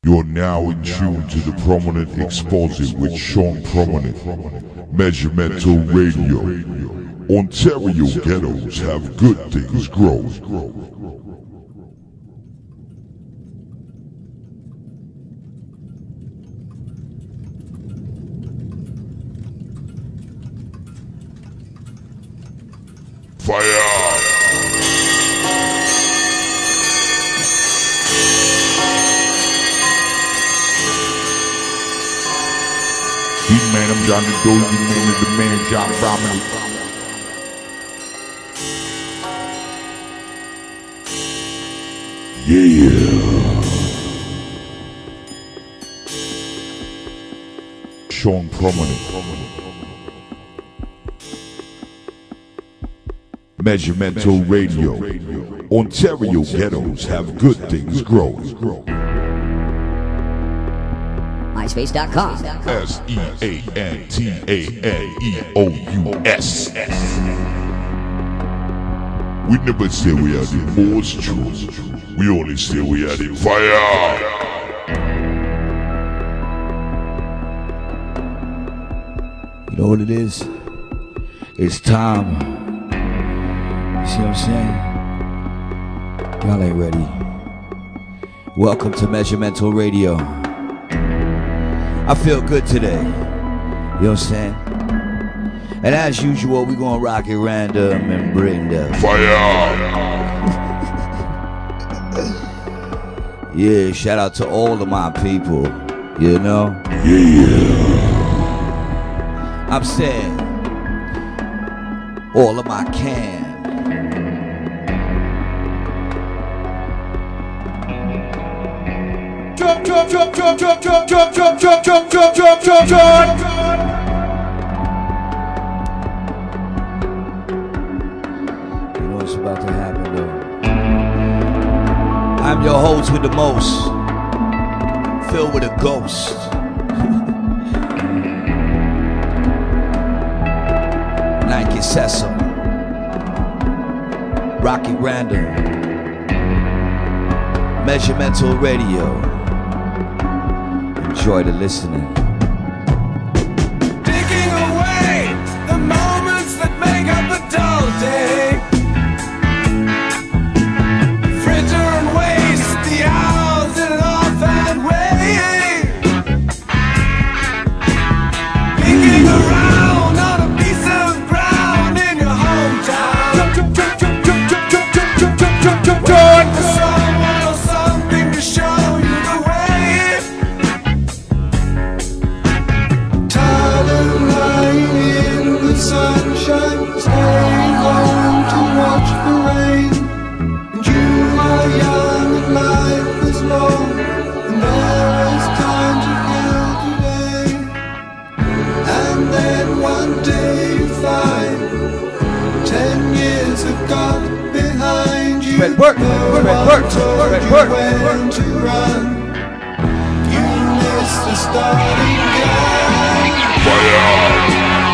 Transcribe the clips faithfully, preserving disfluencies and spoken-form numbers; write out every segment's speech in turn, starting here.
You're now in tune to the Prominent Exposit with Sean Prominent. Measurmental Radio. Ontario ghettos have good things grow. Fire! Man, I'm Johnny Doe, you man is the man, John Bromley. Yeah. Sean Prominent. Measurmental Radio. Ontario ghettos have good things grow. MySpace dot com. S E A N T A N E O U S. We never say we are the most true. We only say we are the fire. You know what it is? It's time. You see what I'm saying? Y'all ain't ready. Welcome to Measurmental Radio. I feel good today. You know what I'm saying? And as usual, we gonna rock it random and bring the fire. Yeah, shout out to all of my people. You know? Yeah. I'm saying all of my can. Drop, drop, drop, drop, drop, drop, drop, drop, drop, drop, drop, drop, drop, drop. You know what's about to happen though. I'm your host with the most, filled with a ghost. Nike Sessa, Rocky Random, Measurmental Radio. Enjoy the listening. Taking away the moments that make up a dull day. Fritter and waste the hours in an offhand way. Picking around on a piece of ground in your hometown. Jump, jump, jump, jump, jump, jump, jump, jump, jump, jump, jump, jump. For someone or something to show you the way. Sunshine, staying home to watch the rain. And you are young and life is long, and there is time to kill today. And then one day you find ten years have gone behind you. Spread work, spread work, spread work, when to run. You missed the starting gun. Fire!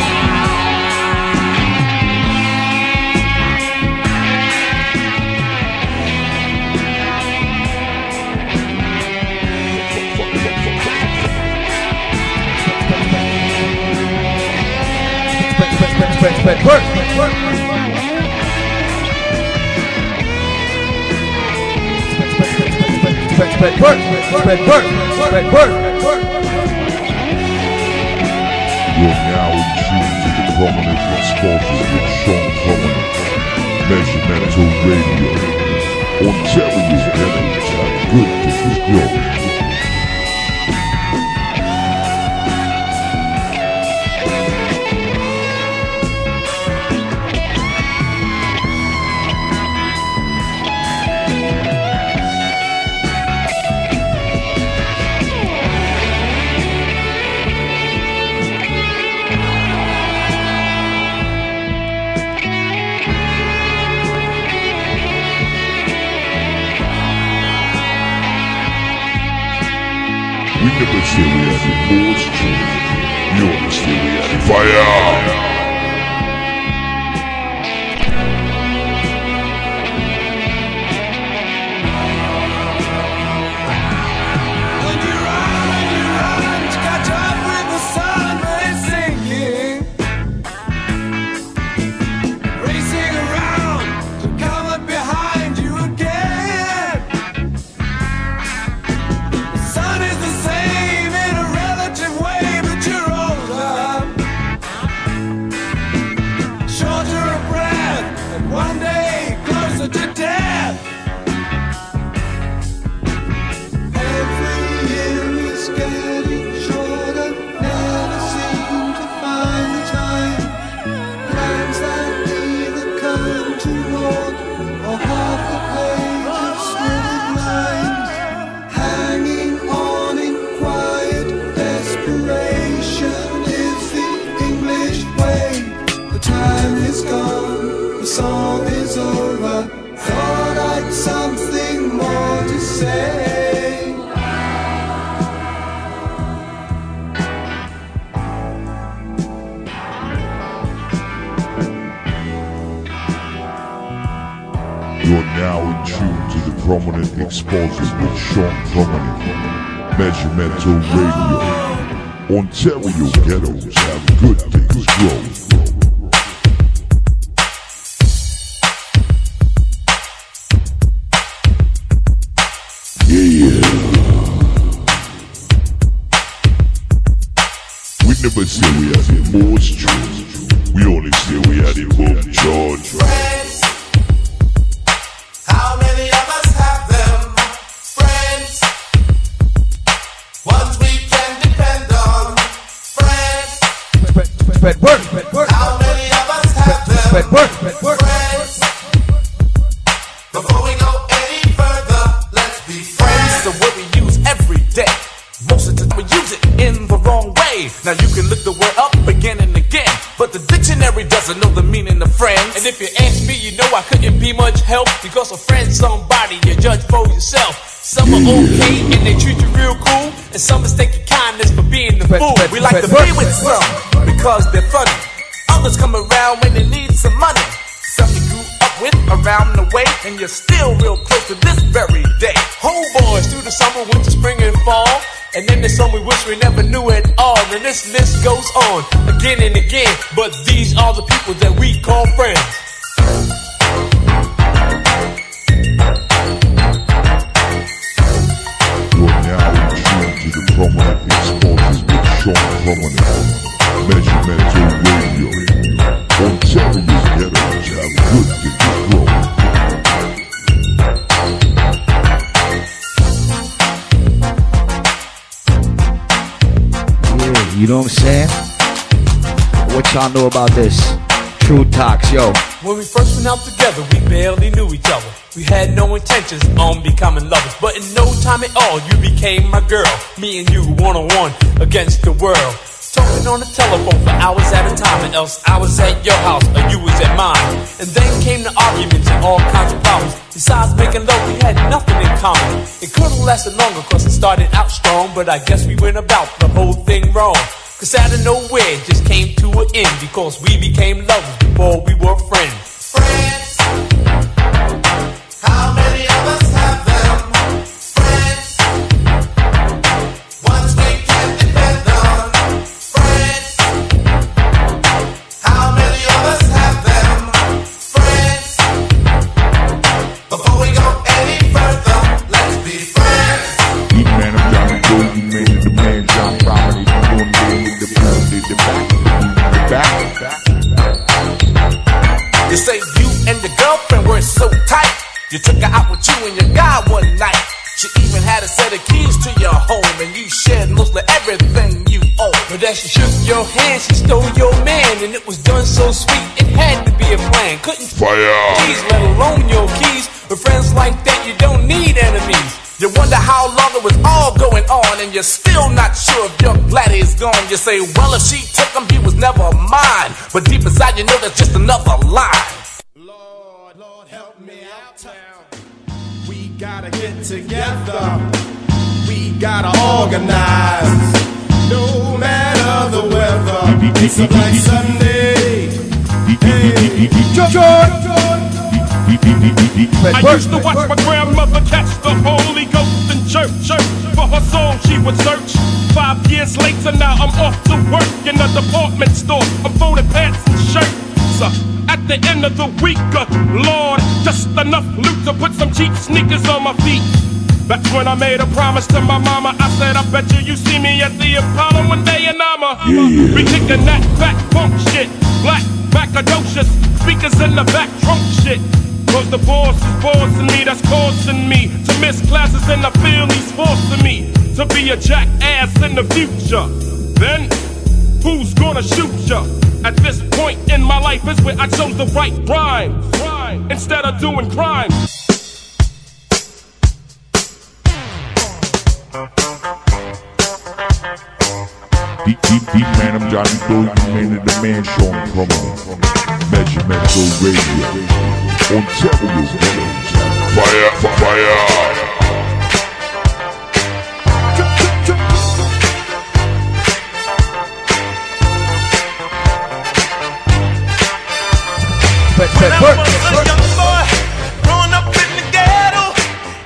Spread, spread, work, spread, work. Spread, spread, work, spread, work, spread, work. You're now in tune to the Prominent Exposit with Sean Prominent. Measurmental Radio. Ontario ghettos have good things grow. We never say we are the most true. We only say we are the fire. When you Prominent Exposure with Sean Prominent. Measuremento Radio. Ontario ghettos have good things grow. Never say we had it more strong. We only say we had it more charge. Friends, how many of us have them? Friends, ones we can depend on. Friends, Spread, spread word, spread word. how many of us have them? Spread word, spread word. Friends, before we go any further, let's be friends. The word we use every day. Most of the time we use it in the wrong way. Now you can look the word up again and again, but the dictionary doesn't know the meaning of friends. And if you ask me, you know I couldn't be much help, because a friend's somebody you judge for yourself. Some are okay and they treat you real cool, and some mistake your kindness for being the fool. We like to be with some because they're funny. Others come around when they need some money. Some you grew up with around the way, and you're still real close to this very day. Homeboys through the summer, winter, spring, and fall. And then there's some we wish we never knew at all. And this list goes on again and again. But these are the people that we call friends. You're now in tune to the Prominent Exposures with Sean Prominent. Measuremento Radio. Ontario ghettos have good things grow. You know what I'm saying? What y'all know about this? True Talks, yo. When we first went out together, we barely knew each other. We had no intentions on becoming lovers, but in no time at all, you became my girl. Me and you one-on-one against the world. Talking on the telephone for hours at a time, and else I was at your house or you was at mine. And then came the arguments and all kinds of problems. Besides making love, we had nothing in common. It could've lasted longer cause it started out strong, but I guess we went about the whole thing wrong. Cause out of nowhere it just came to an end, because we became lovers before we were friends. Friends, how many of us have them? Friends, ones we can depend on. Friends, how many of us have them? Friends, before we go any further, let's be friends. Eat man, I'm down to go. You made the man, John Prominent. You doing the the pound, the back, the back, the back. You say you and your girlfriend were so tight, you took her out with you and your guy one night. She even had a set of keys to your home, and you shared mostly everything you own. But as she shook your hand, she stole your man, and it was done so sweet, it had to be a plan. Couldn't Fire. keys, let alone your keys. With friends like that, you don't need enemies. You wonder how long it was all going on, and you're still not sure if your bladder is gone. You say, well, if she took him, he was never mine. But deep inside, you know that's just another lie. Lord, Lord, help me out town. We gotta get together. We gotta organize. No matter the weather. It's a Black Sunday. Hey, George. I used to watch my grandmother catch the Holy Ghost in church. For her soul she would search. Five years later now I'm off to work in a department store. I'm folding pants and shirts. At the end of the week, uh, Lord, just enough loot to put some cheap sneakers on my feet. That's when I made a promise to my mama. I said, I bet you you see me at the Apollo one day, and I'm a Yeah. we kicking that back funk shit. Black, macadocious, speakers in the back trunk shit. Cause the boss is bossing me, that's causing me to miss classes, and I feel he's forcing me to be a jackass in the future. Then, who's gonna shoot ya? At this point in my life is where I chose the right rhyme, rhyme instead of doing crime. Deep, deep, deep man, I'm Johnny Doe. You made it the man, Sean Prominent. Measuremento Radio. Ontario ghettos. Fire, fire. When I was a young boy, growing up in the ghetto,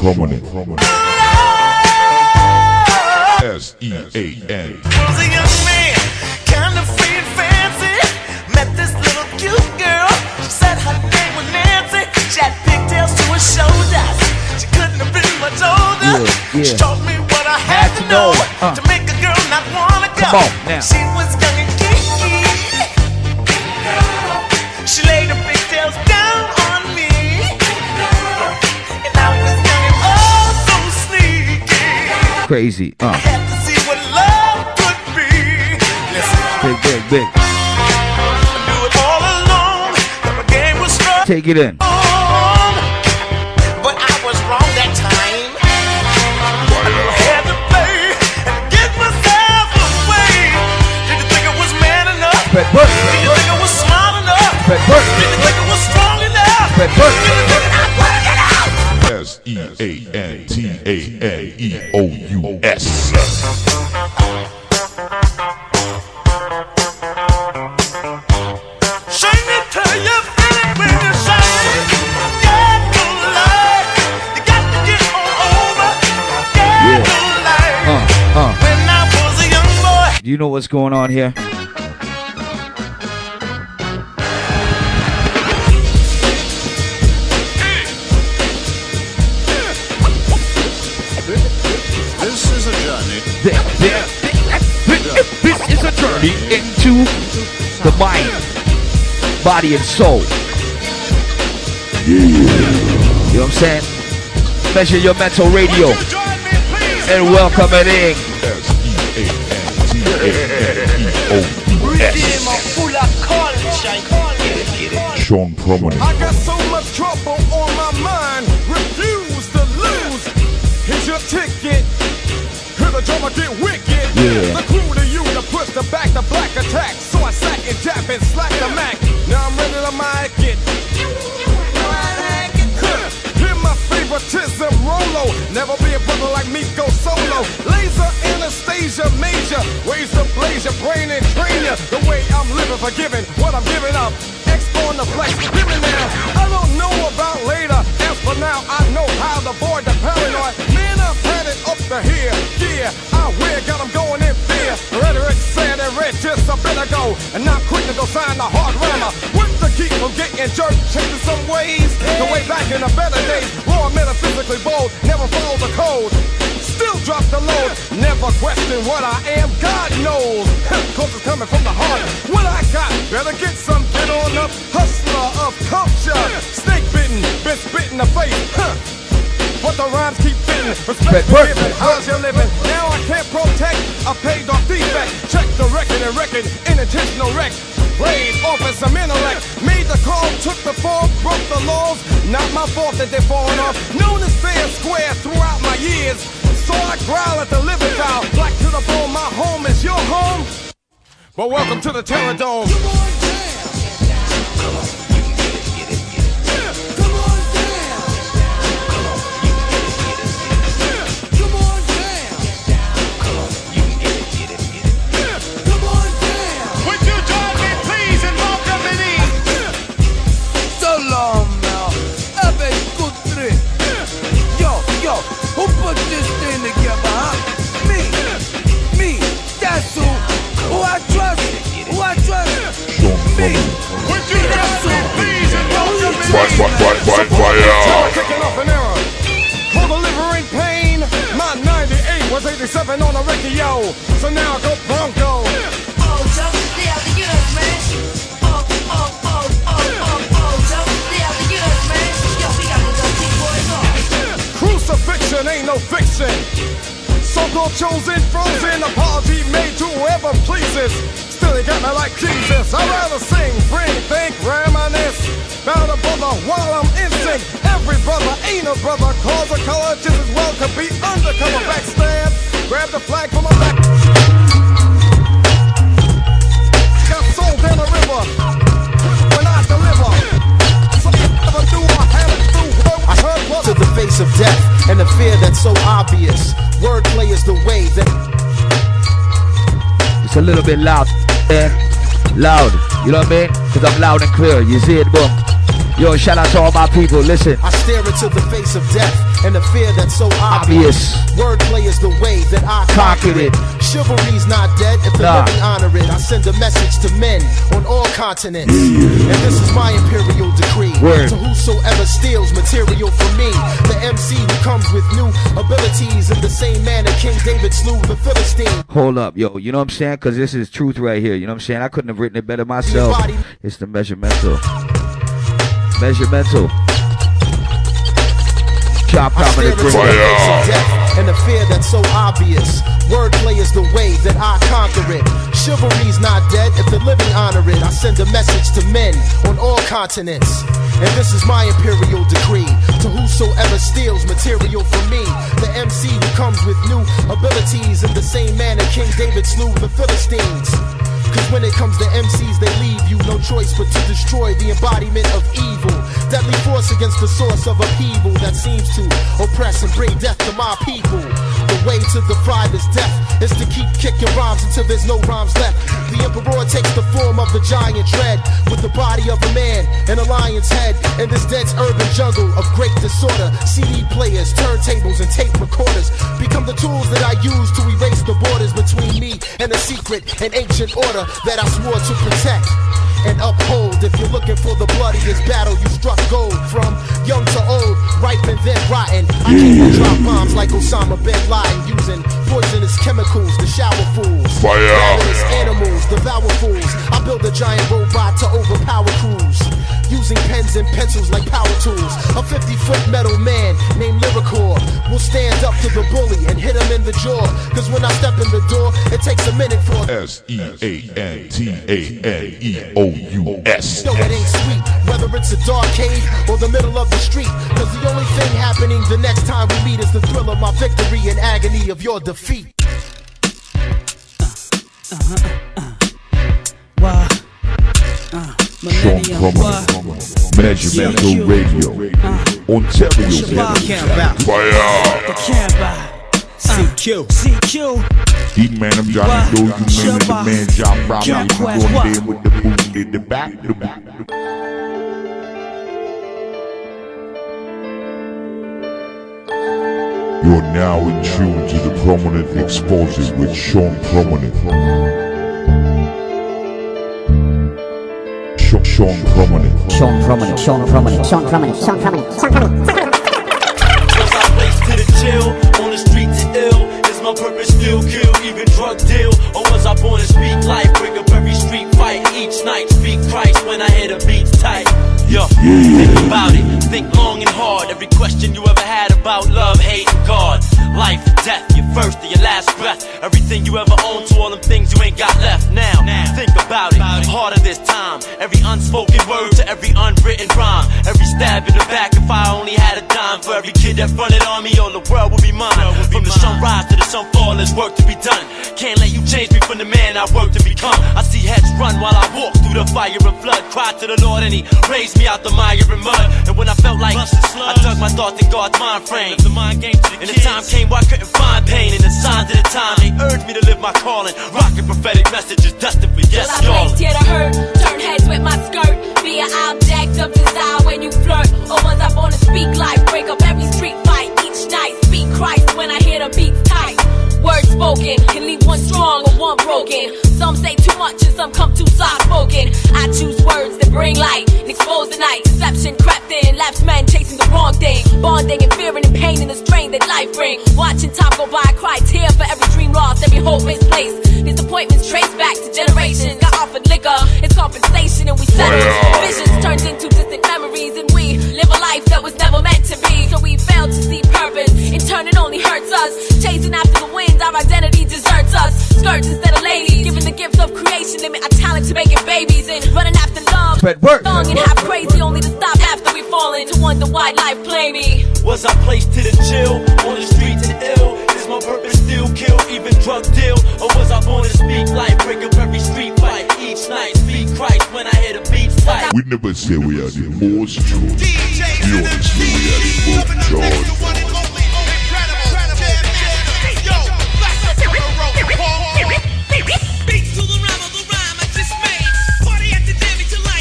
Prominent. S E A N. was a young man, kind of free and fancy. Met this little cute girl. She said her name was Nancy. She had pigtails to her shoulders. She couldn't have been much older. Yeah, yeah. She taught me what I had, Had to to know, know, uh. to make a girl not wanna go. Come on, now. She was young and geeky. She laid her pigtails down on me. And I was young and oh so sneaky. Crazy. Uh. Had to see what love could be. Listen, Big, big, big. do it all alone. But my game was strong. Take it in. But I was wrong that time. I had to pay and get myself away. Did you think I was man enough? Fred Burke. Did you think I was smart enough? Fred Burke. Did you think I was strong enough? Fred Burke. Did you think I'd work it out? S E A N T A N E O U S. Shame it till you feel it when you shine it. Yeah, don't lie. You got to get on over. Yeah, Yeah. don't lie. Uh, uh. When I was a young boy. Do you know what's going on here? This is a journey. There, there. This is a journey into the mind, body, and soul. You know what I'm saying? Measure your mental radio and welcome it in. S E A N T A N E O U S. Sean Prominent. I got so much trouble on my mind. Refuse to lose. Here's your ticket. Hear the drummer get wicked. Yeah. The crew to you to push the back the black attack. So I sack and jab and slack the Mac. Now I'm ready to mic it. Hear my favoritism, Rolo. Never be a brother like me, go solo. Laser Anastasia Major. Ways to blaze your brain and train you. The way I'm living, forgiving what I'm giving up. X on the flex, living now. I don't know about later. As for now, I know how to avoid the paranoid. Man, I've had it up to here. Yeah, I wear, got them going in fear. Rhetoric said and read just a bit ago. And now quick to go sign the hard rammer. What to keep from getting jerked, changing some ways. The way back in the better days. Raw, metaphysically bold, never follow the code. Still drop the load, never question what I am, God knows. Cause it's coming from the heart. What I got, better get some, get on up. Hustler of culture, snake bitten, been spit in the face. Huh. But the rhymes keep fitting. Respect for giving, how's you living? Now I can't protect a paid off defect. Check the record and record, intentional wreck. Played off as some intellect. Made the call, took the fall, broke the laws. Not my fault that they're falling off. Known as fair and square throughout my years. So I growl at the living foul. Black to the bone, my home is your home. But welcome to the Terror Dome. Who put this thing together, huh? Me, me, that's who, who I trust, who I trust, me. Would you trust me, please, and welcome me? Fire, fire, fire, fire. Kicking off an era for delivering pain. My ninety-eight was eighty-seven on the radio, so now I go Bronco. Oh, just the other years, man. Oh, oh, oh, oh, oh, oh, just the other years, man. Yo, we got to go keep boys on. Crucifixion ain't no fiction. So-called chosen, frozen, apology made to whoever pleases. Still he got me like Jesus. I'd rather sing, bring, think, reminisce about a brother while I'm in sync. Every brother ain't a brother, cause a color just as well could be undercover. Backstab, grab the flag from my back. Got soul down the river when I deliver. So never do I have it through. I heard what to the face of death and the fear that's so obvious. Wordplay is the way that it's a little bit loud, eh? Loud, you know what I mean? Cause I'm loud and clear, you see it, boom. Yo, shout out to all my people, listen. I stare into the face of death and the fear that's so obvious. Wordplay is the way that I conquered it. Chivalry's not dead if the Nah. living honor it. I send a message to men on all continents, and this is my imperial decree. Word. To whosoever steals material from me, the M C who comes with new abilities in the same manner King David slew the Philistine. Hold up, yo. You know what I'm saying? Because this is truth right here. You know what I'm saying? I couldn't have written it better myself. It's the measuremental. Measuremental. Chop I out stare the into the face of death and the fear that's so obvious. Wordplay is the way that I conquer it. Chivalry's not dead if the living honor it. I send a message to men on all continents, and this is my imperial decree. To whosoever steals material from me, the M C who comes with new abilities in the same manner King David slew the Philistines. Cause when it comes to M Cs, they leave you no choice but to destroy the embodiment of evil. Deadly force against the source of upheaval that seems to oppress and bring death to my people. The way to defy this death is to keep kicking rhymes until there's no rhymes left. The emperor takes the form of the giant dread, with the body of a man and a lion's head. In this dense urban jungle of great disorder, C D players, turntables, and tape recorders become the tools that I use to erase the borders between me and the secret and ancient order that I swore to protect and uphold. If you're looking for the bloodiest battle, you struck gold. From young to old, ripe and then rotten, I came to drop bombs like Osama bin Laden, using poisonous chemicals to shower fools. Fire. Ravenous animals, devour fools. I build a giant robot to overpower crews, using pens and pencils like power tools. A fifty-foot metal man named Lyricore will stand up to the bully and hit him in the jaw. Cause when I step in the door, it takes a minute for S E A N T A N E O U S. Yo, it ain't sweet, whether it's a dark cave or the middle of the street. Cause the only thing happening the next time we meet is the thrill of my victory and agony of your defeat. Uh, uh, uh, uh. Why? Uh, Sean Crummer, Measuremental Radio, Ontario, Fire. C Q, C Q. Deep man, I'm Johnny Doe, you name it, the man, John Brown, you going there with the boot in the back, the back. You're now in tune to the Prominent Exposure with Sean Prominent. Sean, Sean Prominent. Sean Prominent, Sean Prominent, Sean Prominent, Sean Prominent, Sean Prominent. Was I placed to the chill, on the street to ill? Is my purpose still kill, even drug deal? Or was I born to speak life, break up every street fight each night? Speak Christ when I hear the beats tight. Yo, think about it, think long and hard. Every question you ever had about love, hate, and God. Life, death, your first or your last breath. Everything you ever owned to all them things you ain't got left. Now, think about it, harder this time. Every unspoken word to every unwritten rhyme. Every stab in the back if I only had a dime. For every kid that fronted on me, all the world would be mine. From the sunrise to the sunfall, there's work to be done. Can't let you change me from the man I work to become. I see heads run while I walk through the fire and flood. Cry to the Lord and he raised me out the mire and mud. And when I felt like I dug my thoughts in God's mind frame, the mind game to the and the time came where I couldn't find pain. And the signs of the time, they urged me to live my calling. Rocking prophetic messages destined for yes, y'all. Will I place here to hurt, turn heads with my skirt, be an object of desire when you flirt? Or was I born to speak life, break up every street fight each night? Speak Christ when I hear the beats tight. Words spoken can leave one strong or one broken. Some say too much and some come too soft spoken. I choose words that bring light and expose the night. Deception crept in, lapsed men chasing the wrong thing. Bonding and fearing and pain and the strain that life bring. Watching time go by, cry tear for every dream lost, every hope misplaced. Disappointments traced back to generations. Got offered liquor, it's compensation and we settle. Visions turned into distant memories and we live a life that was never meant to be. So we failed to see purpose, in turn it only hurts us. Chasing after the wind, our identity deserts us. Skirts instead of ladies, given the gift of creation, limit our talent to making babies and running after love. Long and half crazy, only to stop after we fall in, to wonder why life play me. Was I placed to the chill, on the streets and ill? Is my purpose still kill, even drug deal? Or was I born to speak life, break up every street fight each night? Speak Christ when I hear the beats tight. We never say we are the most true. You only say we are the most George.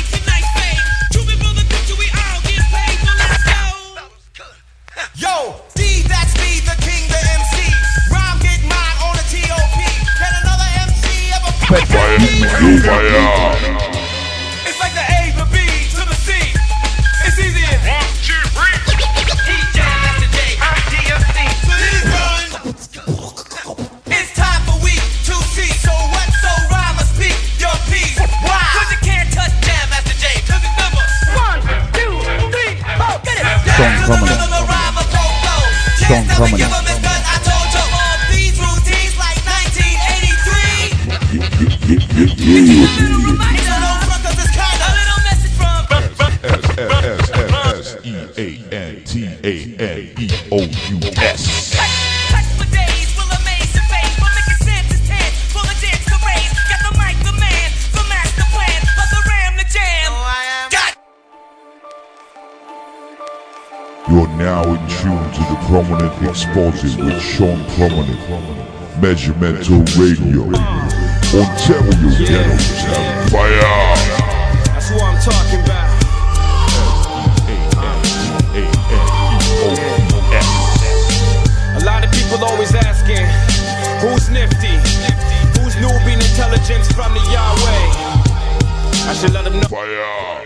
Yo, Prominent. S E A N T A N E O U S. You're now in tune to the Prominent Exposure with Sean Prominent. Measurmental Radio. Ontario Ghettos have fire. That's who I'm talking about. A lot of people always asking, who's nifty? Who's Nubian intelligence from the Yahweh? I should let them know. Fire.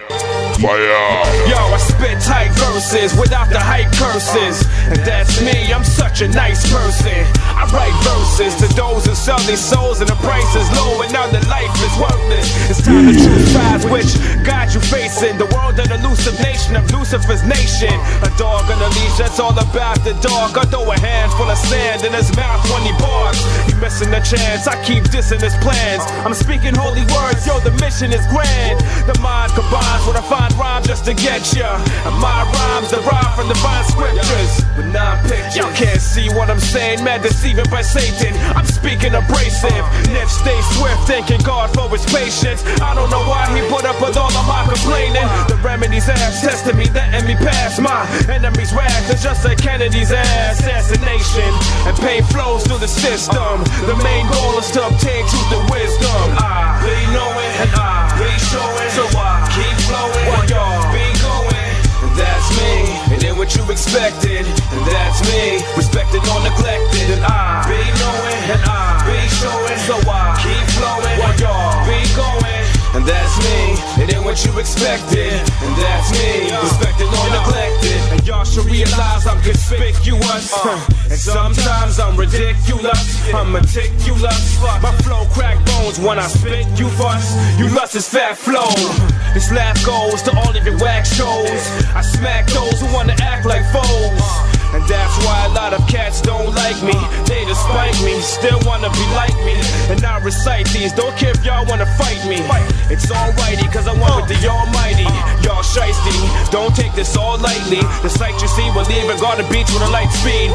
Fire. Yo, I spit tight verses without the hype curses. And that's me, I'm such a nice person. I write verses to those who sell their souls and the price is low and now their life is worthless. It's time to choose sides, which God you facing. The world an elusive nation of Lucifer's nation. A dog on a leash, that's all about the dog. I throw a handful of sand in his mouth when he barks. He missing the chance, I keep dissing his plans. I'm speaking holy words, yo, the mission is grand. The mind combines with a fine rhyme just to get ya. And my rhymes derive from divine scriptures. With nine pictures. Y'all can't see what I'm saying, mad deceiving by Satan. I'm speaking abrasive. Nip stay swift, thanking God for his patience. I don't know why he put up with all of my complaining. The remedy's ass testing me, letting me pass my enemy's wrath. It's just like Kennedy's assassination. And pain flows through the system. The main goal is to obtain truth and wisdom. I be knowing and I be showing. So I keep flowing while y'all be going. And that's me. And then what you expected. And that's me. Respected or neglected. And I be knowing and I be showing. So I keep flowing while y'all be going. And that's me, it ain't what you expected. And that's me, respected or neglected. And y'all should realize I'm conspicuous. And sometimes I'm ridiculous. I'm meticulous. My flow crack bones when I spit, you bust. You lust is fat flow. This laugh goes to all of your whack shows. I smack those who wanna act like foes. And that's why a lot of cats don't like me. They despite me, still wanna be like me. And I recite these, don't care if y'all wanna fight me. It's alrighty, cause I went with the almighty. Y'all shiesty, don't take this all lightly. The sight you see will leave and go to the beach with a light speed.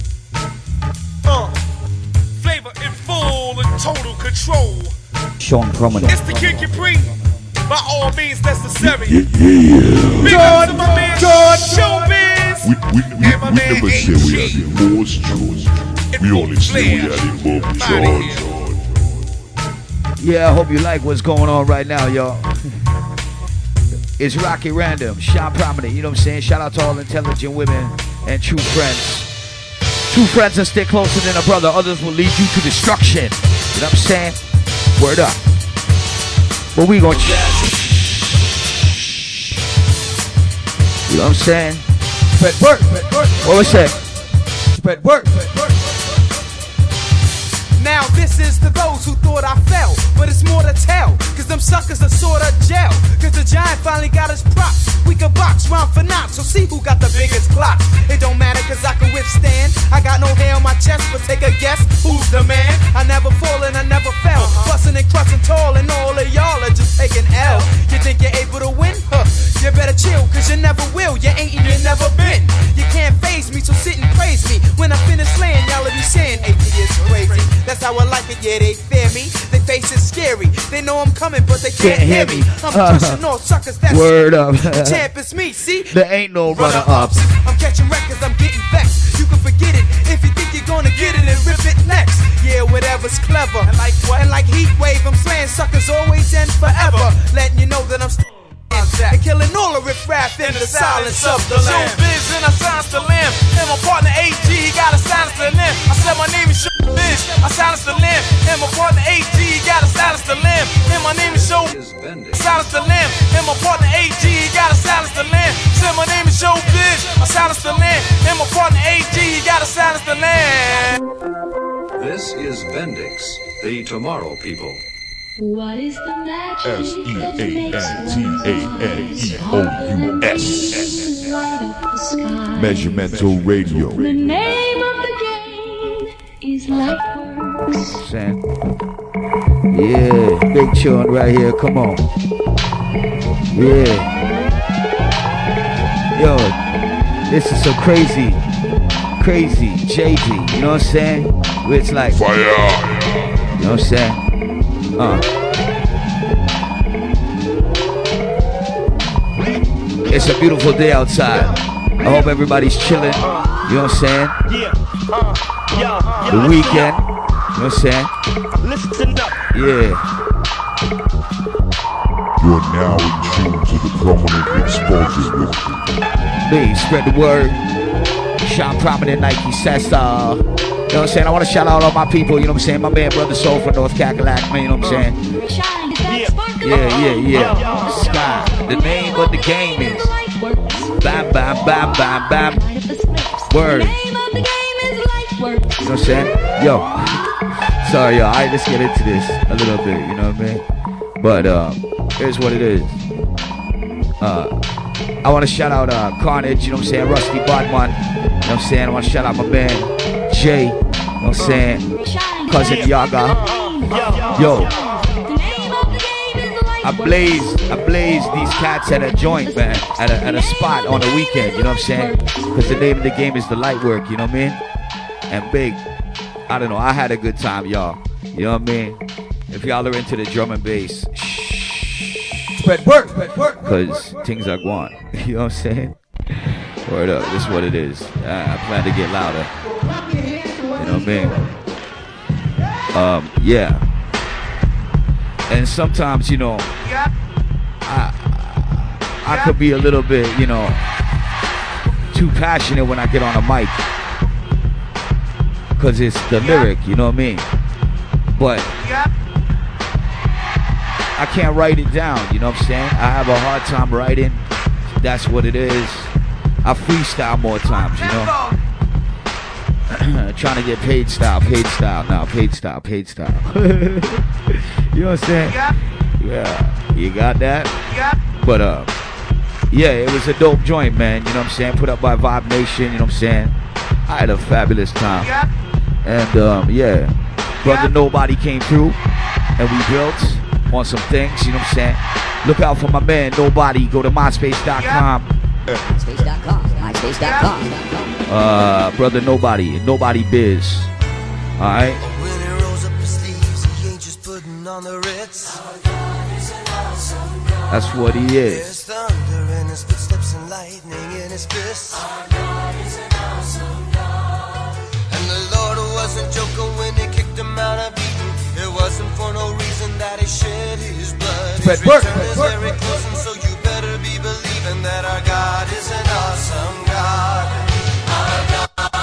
Uh, flavor in full and total control. Sean Prominent. It's the Kid Capri, by all means necessary. Yeah, yeah. Big up to my man, Showbiz. We, we, we, we never said we had the most Jews. We only said we had the most George. Yeah, I hope you like what's going on right now, y'all. It's Rocky Random, Sean Prominent, you know what I'm saying? Shout out to all intelligent women and true friends. True friends that stick closer than a brother. Others will lead you to destruction. You know what I'm saying? Word up. But we gonna you know what I'm saying? Spread word, spread word. What was that? Spread word, spread word. Now this is to those who thought I fell, but it's more to tell, cause them suckers are sorta gel. Cause the giant finally got his props. We can box round for knots, so see who got the biggest clock. It don't matter cause I can withstand. I got no hair on my chest, but take a guess, who's the man? I never fall and I never fell. Bustin' and crushing tall and all of y'all are just taking L. You think you're able to win? Huh, you better chill cause you never will. You ain't and you never been. You can't phase me, so sit and praise me. When I finish slaying, y'all will be saying atheist crazy. That's how I like it, yeah, they fear me. They face is scary. They know I'm coming, but they can't, can't hear me. I'm uh, pushing all suckers, that's word up. The champ is me, see? There ain't no runner ups. I'm catching records, I'm getting vexed. You can forget it if you think you're gonna get it and rip it next. Yeah, whatever's clever. And like what? And like heat wave, I'm slaying suckers always and forever. Letting you know that I'm still and killing all the riff-raff in the silence of the land. Showbiz and I silence the limb. And my partner A G, he got a silence the limb. I said my name is Showbiz, I silence the limb. And my partner A G, he got a silence the limb. And my name is Showbiz, silence the limb. And my partner A G, he got a silence the limb. Said my name is Showbiz, I silence the limb. And my partner A G, he got a silence the limb. This is Bendix, the Tomorrow People. What is the magic S E A N T A N E O U S. Measurmental Radio. The name of Saying, yeah, big tune right here. Come on, yeah, yo, this is so crazy, crazy, J D. You know what I'm saying? Where it's like fire. You know what I'm saying? Uh. It's a beautiful day outside. I hope everybody's chilling. You know what I'm saying? The weekend. You know what I'm saying? Yeah. You're now in tune to the Prominent Exposure with Please spread the word. Sean Prominent, Nike, Sessa. You know what I'm saying? I want to shout out all my people. You know what I'm saying? My man, Brother Soul from North Cackalack, man. You know what I'm saying? Yeah, yeah, yeah. Sky. The name of the game is bam, bam, bam, bam, bam. Word. You know what I'm saying? Yo. Sorry, yo. Alright, let's get into this a little bit. You know what I mean? But uh, here's what it is. Uh, I want to shout out uh, Carnage. You know what I'm saying? Rusty Bodman. You know what I'm saying? I want to shout out my man Jay. You know what I'm saying? Cousin Yaga. Yo. I blaze, I blaze these cats at a joint, man, at a, at a spot on the weekend, you know what I'm saying? Because the name of the game is the light work, you know what I mean? And big, I don't know, I had a good time, y'all. You know what I mean? If y'all are into the drum and bass, shh. Spread work, spread work. Because things are going, you know what I'm saying? Word up, this is what it is. I, I plan to get louder. You know what I mean? Um, yeah. And sometimes, you know, I, I could be a little bit, you know, too passionate when I get on a mic. Because it's the lyric, you know what I mean? But I can't write it down, you know what I'm saying? I have a hard time writing. That's what it is. I freestyle more times, you know? Trying to get paid style, paid style, now paid style, paid style. You know what I'm saying? Yeah, you got that? But uh, yeah, it was a dope joint, man. You know what I'm saying? Put up by Vibe Nation. You know what I'm saying? I had a fabulous time. And um, yeah, Brother Nobody came through, and we built on some things. You know what I'm saying? Look out for my man Nobody. Go to myspace dot com. MySpace dot com. MySpace dot com. Uh, Brother Nobody, Nobody Biz. Alright? When he rolls up his sleeves, he ain't just putting on the Ritz. That's what he is. There's thunder in his footsteps and lightning in his fists. And the Lord wasn't joking when he kicked him out of Eden. It wasn't for no reason that he shed his blood. His return is very close, and so you better be believing that our God is an awesome God. Our God.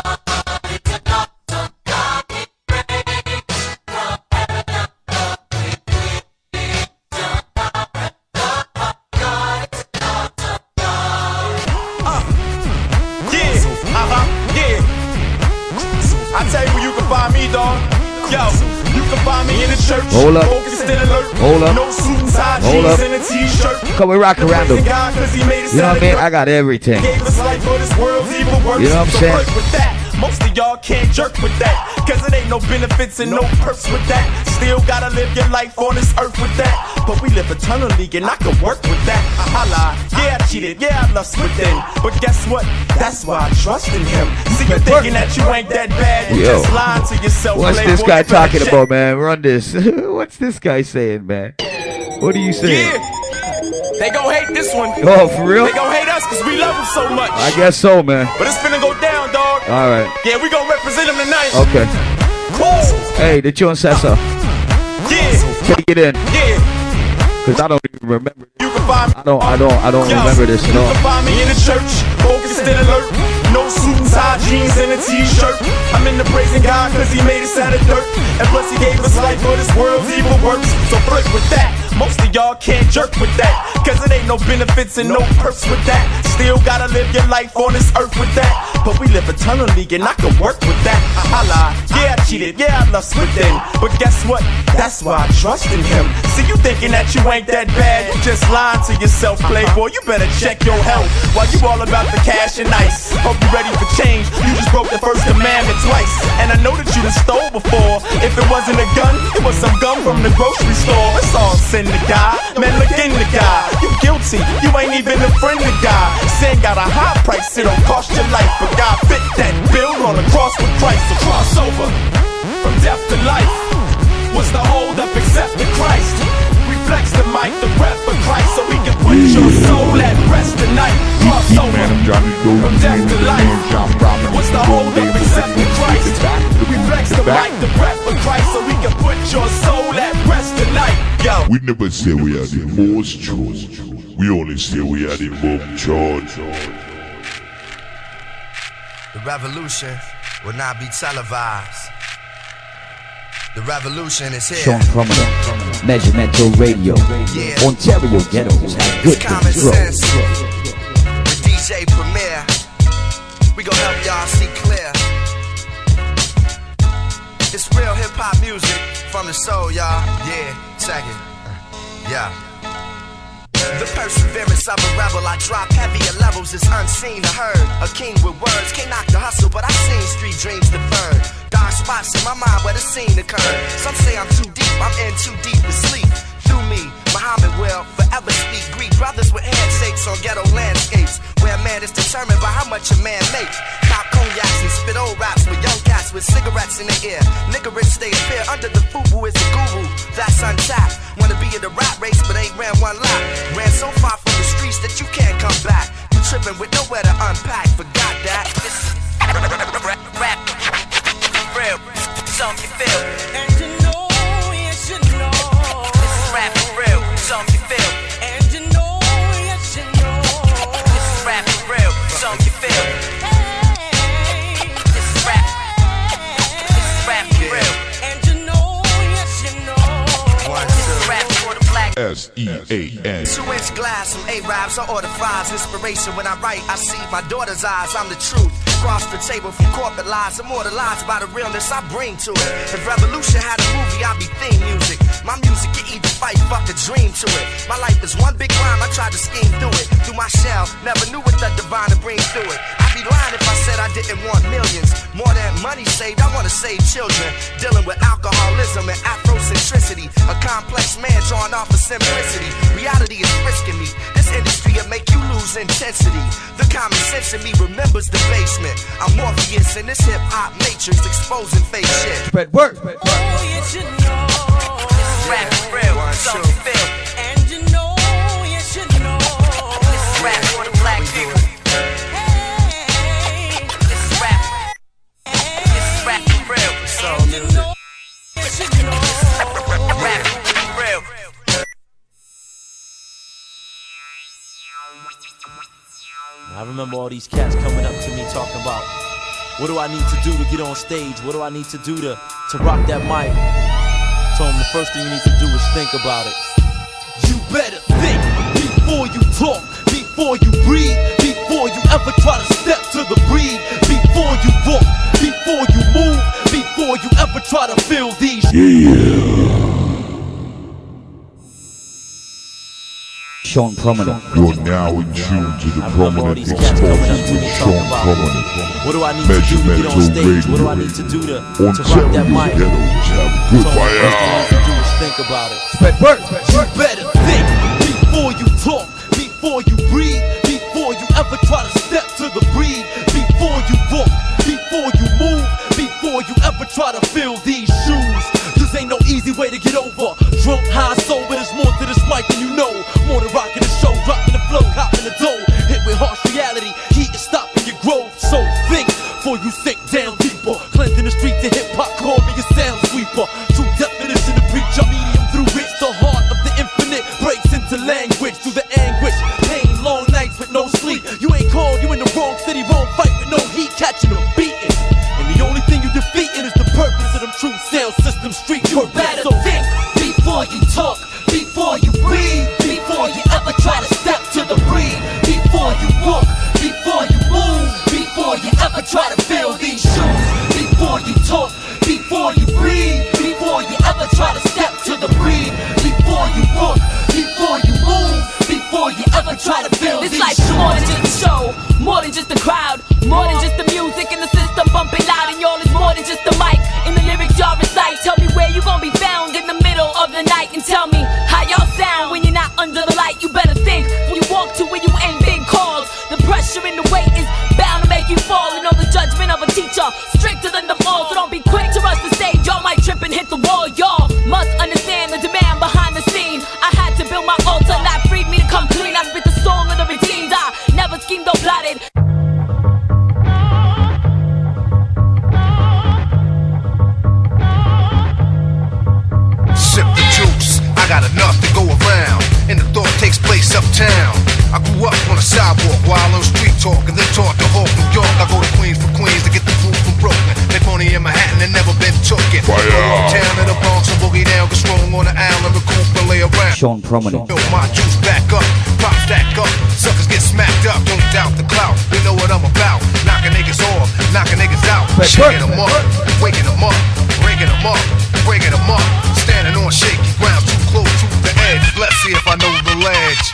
I tell you where you can find me, dog. Yo, you can find me in the church. Hold up. Hold up. No suits, high Hold jeans, up. and a t-shirt. Come we rock around them. You know what I mean? I got everything. You know what I'm saying? Most of y'all can't jerk with that, cause it ain't no benefits and no perks with that. Still gotta live your life on this earth with that. But we live eternally and I can work with that. I lied, yeah I cheated, yeah I lust within. But guess what? That's why I trust in him. See you thinking that you ain't that bad, you Yo. just lying to yourself. What's Playboy, this guy you better talking check. about, man? Run this. What's this guy saying, man? What are you saying? Yeah, they gon' hate this one. Oh, for real? They gon' hate us cause we love them so much. I guess so, man. But it's finna go down, dog. All right. Yeah, we gon' represent them tonight. Okay. Woo! Hey, the tune Sessa. Yeah. Take it in. Yeah. Cause I don't even remember. You can find me. I don't. I don't. I don't Yo, remember this at you all. can find me in the church, focused and alert. No suits, high jeans, and a t-shirt. I'm in the praising God cause he made us out of dirt. And plus he gave us life for this world's evil works. So flirt with that. Most of y'all can't jerk with that, Cause it ain't no benefits and no perks with that. Still gotta live your life on this earth with that. But we live eternally and I can work with that. I lied, yeah I cheated, yeah I lust within. But guess what? That's why I trust in him. See you thinking that you ain't that bad, you just lying to yourself, playboy. You better check your health while you all about the cash and ice. Hope you ready for change, you just broke the first commandment twice. And I know that you done stole before. If it wasn't a gun, it was some gum from the grocery store. It's all sin to God, man look in the guy. You guilty, you ain't even a friend of God. Sin got a high price, it'll cost your life. But God fit that bill on the cross with Christ. So cross over from death to life. What's the hold up except the Christ? Reflex the mic, the breath of Christ, so we can put your soul at rest tonight. Cross over from death to life. What's the hold up except the Christ? Reflex the mic, the breath of Christ, so we can put your soul at rest tonight. Yo. We never say we are the most chosen. We only say we are the most chosen. The revolution will not be televised. The revolution is here. Sean Prominent, Measuremento Radio, yeah. Ontario ghettos have good common control. sense. With D J Premier, we gon' help y'all see clear. It's real hip hop music from the soul, y'all. Yeah, check it. Yeah. The perseverance of a rebel, I drop heavier levels, it's unseen or heard. A king with words, can't knock the hustle, but I've seen street dreams deferred. Dark spots in my mind where the scene occurred. Some say I'm too deep, I'm in too deep to sleep. Through me, Muhammad will forever speak. Greet brothers with handshakes on ghetto landscapes, where a man is determined by how much a man makes. Pop cognacs and spit old raps with young cats with cigarettes in their ear. Niggerish they appear under the fubu is the guru, that's untapped. Wanna be in the rat race but ain't ran one lap. Ran so far from the streets that you can't come back. You tripping with nowhere to unpack, forgot that. It's rap, real, something you feel. And you know, yes you know. This is rap for real, something you feel. And you know, yes you know. This is rap for real, something you feel. Hey, this is rap. This is rap for real. And you know, yes you know. This is rap for the black. S E A N. Two-inch glass, some A-Rabs, I order fries. Inspiration when I write, I see my daughter's eyes. I'm the truth. Across the table from corporate lies, immortalized by the realness I bring to it. If Revolution had a movie, I'd be theme music. My music can either fight, fuck a dream to it. My life is one big rhyme, I tried to scheme through it. Through my shell, never knew what the divine to bring through it. I'd be lying if I said I didn't want millions. More than money saved, I wanna save children. Dealing with alcoholism and Afrocentricity. A complex man drawn off of simplicity. Reality is frisking me. This industry will make you lose intensity. The common sense in me remembers the basement. I'm Morpheus in this hip-hop matrix, exposing fake shit. Spread word. Oh, yes you know. This is rap for real, something you feel. And you know, yes you know. This is rap for the black people. Hey, this is rap. This is rap for real. And you know, yes you know. Rap for real. I remember all these cats coming up to me talking about, what do I need to do to get on stage? What do I need to do to, to rock that mic? Told them the first thing you need to do is think about it. You better think before you talk, before you breathe, before you ever try to step to the breed, before you walk, before you move, before you ever try to feel these. Yeah. Sean Prominent. You're now in tune to the Prominent Expulsions with Sean Prominent. What do I need to do to get on stage? What do I need to do to, to rock that mic? Good fire. All you need to do is think about it. Spread word. You better think before you talk, before you breathe, before you ever try to step to the breed, before you walk, before you move, before you ever try to fill these shoes. This ain't no easy way to get over. Drunk, high, sober, there's more to this mic than you know. More than rocking the show, dropping the flow, hopping the dough. Hit with harsh reality, heat is stopping your growth. So think, before you sink down deeper. Cleansing the streets of hip-hop, call me a sound sweeper. True definition of preacher, medium through which the heart of the infinite breaks into language. Through the anguish, pain, long nights with no sleep. You ain't called, you in the wrong city, wrong fight with no heat, catching them beating. And the only thing you defeating is the purpose of them true sound system street. You better so think before you talk, before you breathe, before you ever try to just the crowd, more than just the music and the system bumping loud. And y'all is more than just the mic in the lyrics y'all recite. Tell me where you gonna be found in the middle of the night, and tell me how y'all sound when you're not under the light. You better think when you walk to where you ain't been called. The pressure and the weight is bound to make you fall. You know the judgment of a teacher stricter than the fall. So don't be quick to rush the stage. Y'all might trip and hit the wall. Y'all must understand the demand behind the scene. I had to build my altar, that freed me to come clean. I spit the song of the redeemed. I never schemed or plotted. Sip the juice, I got enough to go around, and the thought takes place uptown. I grew up on the sidewalk while on street talk, and then taught to Hawk, New York. I go to Queens for Queens to get the food from Brooklyn. Make money in Manhattan and never been tooken. Go down to the Bronx and boogie down, get strong on the island, recoup and lay around. Sean Prominent. Build my juice back up, pop stack up, suckers get smacked up. Don't doubt the clout, they know what I'm about. Knocking niggas off, knocking niggas out, shaking them up, waking them up, breaking them up, breaking them up. Standing on shaky ground, too close to the edge. Let's see if I know the ledge.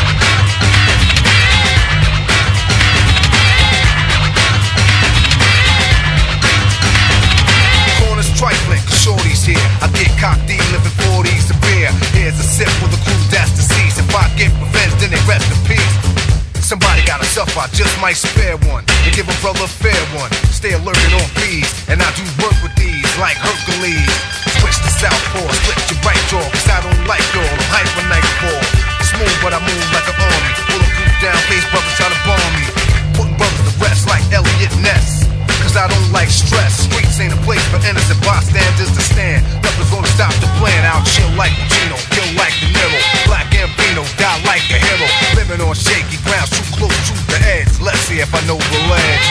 Corners trifling, cause shorty's here. I get cocked, living forties a beer. Here's a sip for the crew that's deceased. If I get revenge, then they rest in peace. Somebody got a self, I just might spare one and give a brother a fair one. Stay alerted on fees, and I do work with these like Hercules. Switch to southpaw, split your right jaw, cause I don't like y'all, I'm hyper nightfall. Smooth, but I move like an army. Bulletproof down, face brothers trying to bomb me. Putting brothers to rest like Elliot Ness, cause I don't like stress. Streets ain't a place for innocent bystanders to stand. Nothing's gonna stop the plan. I'll chill like Pacino, kill like De Niro. Black Gambino, die like a hero. Living on shaky ground, too close to the edge. Let's see if I know the ledge.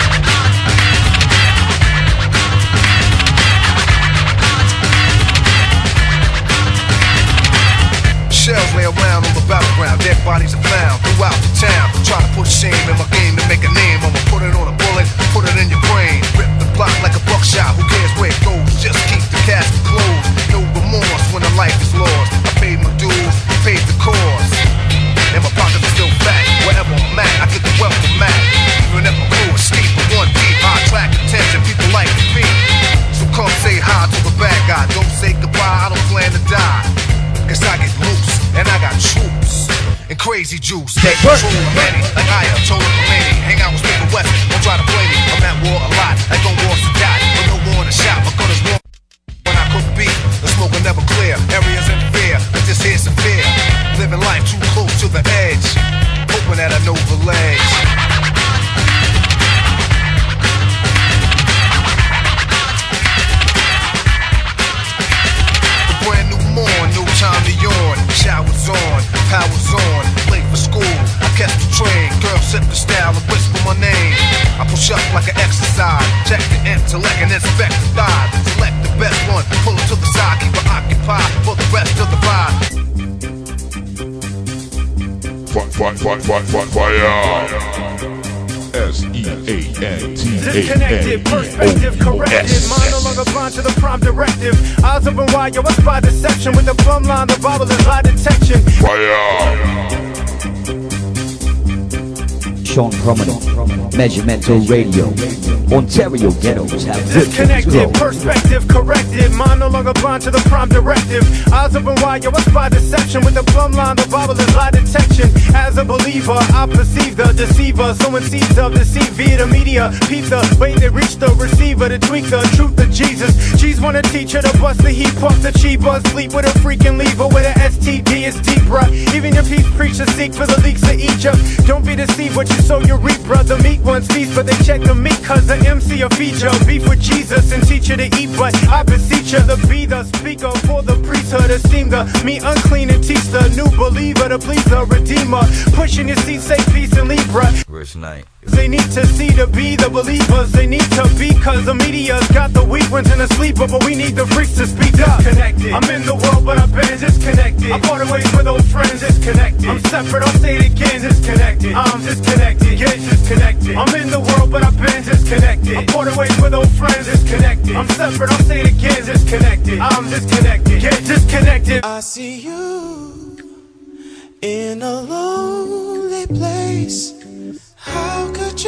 Shells lay around on the battleground, dead bodies are found throughout the town. Try to put shame in my game to make a name. I'ma put it on a bullet, put it in your brain. Rip the block like a buckshot, who cares where it goes? Just keep the casket closed. No remorse when the life is lost. I paid my dues, paid the cost, and my pockets are still fat. Wherever I'm at, I get the wealth from Mac. Even if my crew is steep with one deep, I attract attention, people like to be. So come say hi to the bad guy. Don't say goodbye, I don't plan to die. Cause I get loose, and I got troops and crazy juice. They control many, like I am told Delaney. Hang out with Smith West, don't try to play me. I'm at war a lot, like on war to die. But no war in the shop, my gun is warm. When I cook beef, the smoke will never clear. Areas in fear, but this here's severe. Living life too close to the edge, hoping that I know the ledge. Brand new morn, no time to yawn. Showers on, powers on, late for school. I catch the train, girl sip the style and whisper my name. I push up like an exercise, check the intellect and inspect the thighs. Select the best one, pull it to the side, keep it occupied for the rest of the ride. Fire, fire, fire, fire, fire. S E A N T A N Disconnected, perspective corrected. Mind no longer blind to the prime directive. Eyes open wide, yo, what's by deception? With the plumb line, the Bible is by detection. Fire. Sean Prominent, Measuremento Radio. Ontario ghettos have disconnected, perspective corrected. Mind no longer blind to the prime directive. Eyes open wide, yo, what's by deception? With the plumb line, the Bible is by detection. As a believer, I perceive the deceiver. Sowing seeds of deceit via the media. Peep the way they reach the receiver to tweak the truth of Jesus. She's wanna teach her to bust the heat, puff the cheaper. Sleep with a freaking lever with an S T D, it's deep, bruh. Even your peace preacher seek for the leaks of Egypt. Don't be deceived what you sow, you reap, bruh. The meek ones feast, but they check the meat, cause the M C a feature. Beef with Jesus and teach you to eat, but I beseech you to be the speaker for the priesthood. Esteem the meat unclean and teach the new believer to please the Redeemer. Pushing your seat, say peace and Libra. Rich night. They need to see to be the believers. They need to be, cause the media's got the weak ones in a sleeper, but we need the freaks to speak up. Connected. I'm in the world, but I've been disconnected. I parted ways with old friends, disconnected. I'm separate, I'll say it again, disconnected. I'm disconnected, get disconnected. I'm in the world, but I've been disconnected. I parted ways with old friends, disconnected. I'm separate, I'll say it again, disconnected. I'm disconnected, get disconnected. I see you in a lonely place. How could you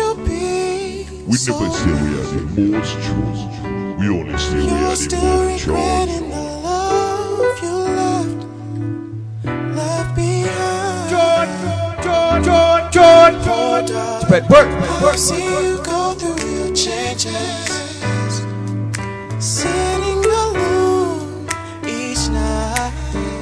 never say we are the most true. We only say we are the most true. The love you left, left behind. George, George, George, George, George. Spread work. I see you go through your changes, sitting alone each night.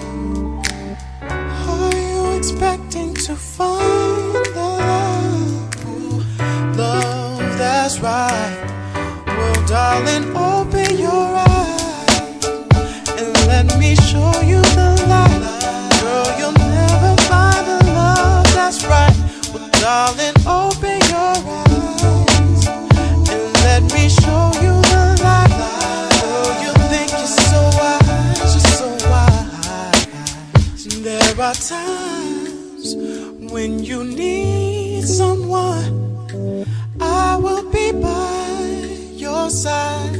Are you expecting to find the love, ooh, love that's right? Well, darling, open your eyes and let me show you the light. Girl, you'll never find the love that's right. Well, darling, open your eyes and let me show you the light. Girl, you think you're so wise, you're so wise. There are times when you need someone, I will be by your side.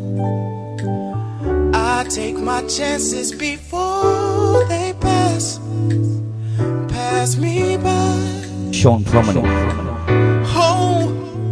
I take my chances before they pass, pass me by. Sean Prominent. Oh,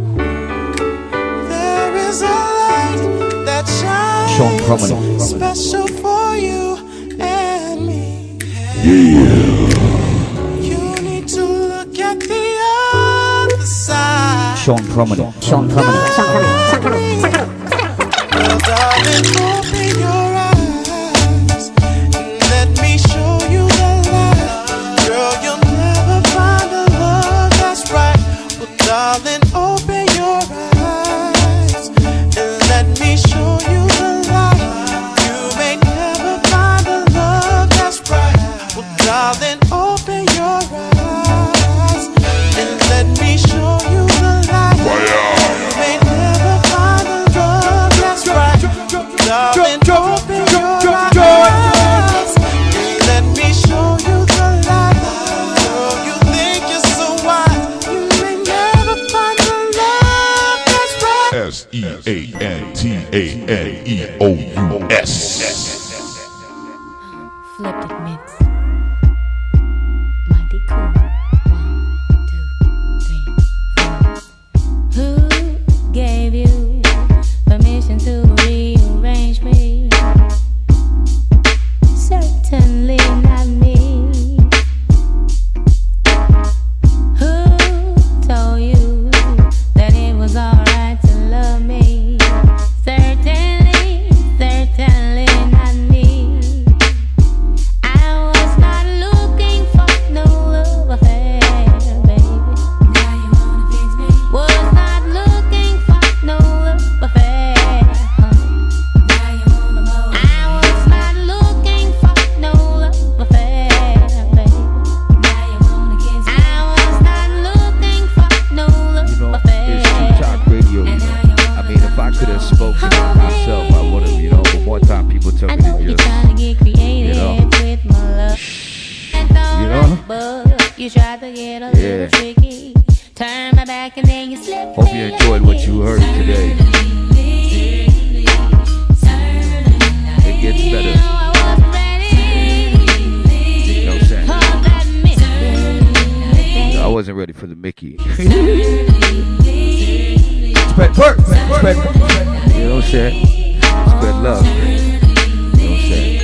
there is a light that shines, Sean Prominent. special for you and me. Yeah. You need to look at the other side. Sean Prominent. Sean Prominent. Sean Prominent. Sean Prominent. Well, darling, open your eyes and let me show you the light. Girl, you'll never find a love that's right. Well, darling, open your eyes and let me show you the light. You may never find a love that's right. Well, darling, open your eyes and let me show you the light. You may never find a love that's right. Darling, open your eyes and let me show you the light. Girl, you think you're so wise, you may never find the love that's right. S E A N T A N E O U S. Flipped it, mix. Mighty cool. One, two, three, four. Who gave you permission to rearrange me? Certainly not me. Who told you that it was alright to love me? Certainly, certainly not me. I was not looking for no love affair, baby. Now you wanna fix me? Was not looking for no love affair. Now you wanna go? I was not looking for no love affair, baby. Now you wanna kiss me? I was not looking for no love You know, affair. it's True Talk Radio. You know? I mean, if I could have spoken it myself, I would have, you know. But more time people tell me to You're just, trying to get creative you know. with my love. You know? But you tried to get a Yeah. little tricky. Turn my back and then you slip. Hope you enjoyed what you heard today. It gets better. You know what I'm saying? I wasn't ready for the Mickey. Spread work. Spread work. You know what I'm saying? Spread love. You know what I'm saying?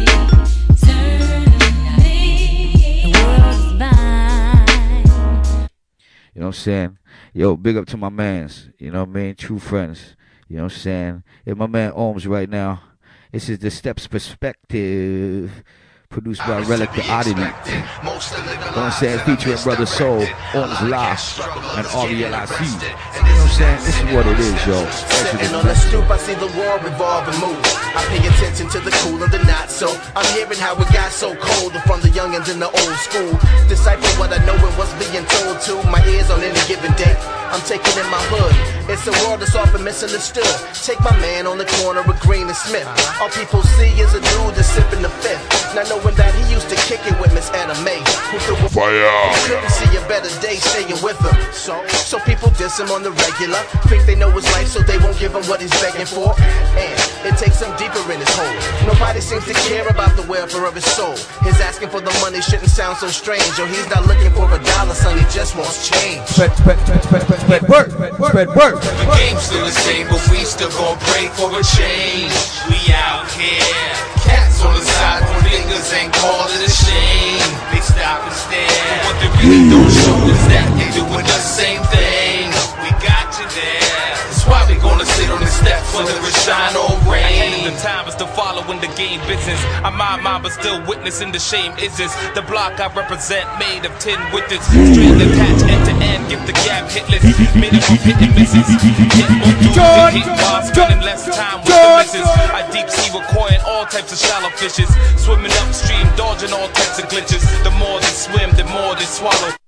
You know what I'm saying? Yo, big up to my mans. You know what I mean? True friends. You know what I'm saying? If my man Ohms right now, this is the Steps Perspective. Produced by Relic the Oddity. You know what I'm saying? Featuring Brother Soul, Ohms La, and R E L I C. You know what I'm saying? This is what it is, yo. Sitting on the stoop, I see the world revolve and move. I pay attention to the cool and the not so. I'm hearing how it got so cold from the youngins in the old school. Decipher what I know and what's being told to my ears on any given day. I'm taking in my hood. It's a world that's often misunderstood. Take my man on the corner of Green and Smith. All people see is a dude that's sipping the fifth. Not knowing that he used to kick it with Miss Anna Mae, who threw a fire. Couldn't see a better days staying with him. So, so people diss him on the regular. Think they know his life, so they won't give him what he's begging for. And it takes him deeper in his hole. Nobody seems to care about the welfare of his soul. His asking for the money shouldn't sound so strange. Or he's not looking for a dollar, son, he just wants change. Spread, spread, spread, spread, spread, spread word, spread word. The game's still the same, but we still gon' pray for a change. We out here, cats on the side, fingers ain't call it a shame. They stop and stare, but what they really don't show is that they doing the same thing. We got you there, that's why we gonna sit on the steps whether it shine or rain. The time is still following the game business. I'm my mind, but still witnessing the shame is this. The block I represent made of tin witness. Straight attached end to end, give the gap hitless. Made up of hit and misses. Get more dudes than hit while spending less time with the misses. I deep sea recording all types of shallow fishes. Swimming upstream, dodging all types of glitches. The more they swim, the more they swallow.